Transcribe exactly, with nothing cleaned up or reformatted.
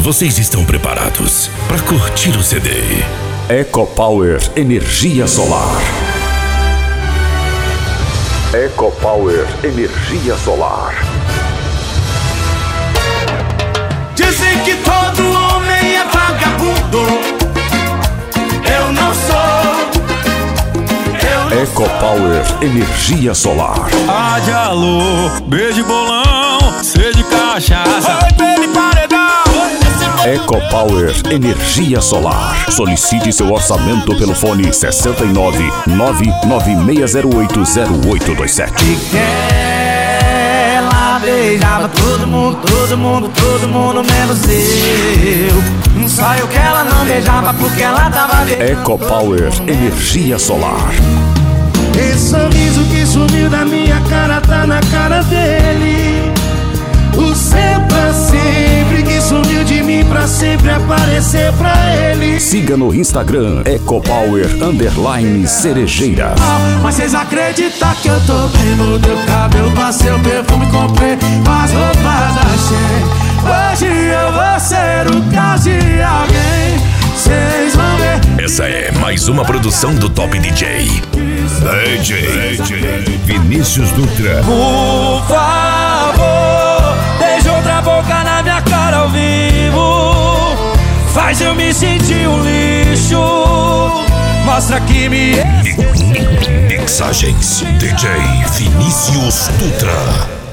vocês estão preparados para curtir o C D? EcoPower Energia Solar. EcoPower Energia Solar. Dizem que todo homem é vagabundo. Eu não sou. Eu não EcoPower sou. Energia Solar. Ah, de alô, beijo bolão, sede cachaça. Oi, baby, paredão. EcoPower Energia Solar. Solicite seu orçamento pelo fone sessenta e nove, nove nove seis zero oito, zero oito dois sete. Ela beijava todo mundo, todo mundo, todo mundo, menos eu. Só eu que ela não beijava porque ela tava beijando. EcoPower Energia Solar. Esse sorriso que sumiu da minha cara tá na cara dele. O seu pra sempre que sumiu de mim pra sempre aparecer pra ele. Siga no Instagram EcoPower Underline Cerejeira. Mas vocês acreditam que eu tô bem? Mudei o cabelo, passei o perfume, comprei as roupas da Shein. Hoje eu vou ser o caso de alguém. Vocês vão ver. Essa é mais uma produção do Top D J. D J Vinícius Dutra. Por favor, deixa outra boca na minha cara ao vivo. Faz eu me sentir um lixo. Mostra que me... Mixagens D J Vinícius Dutra.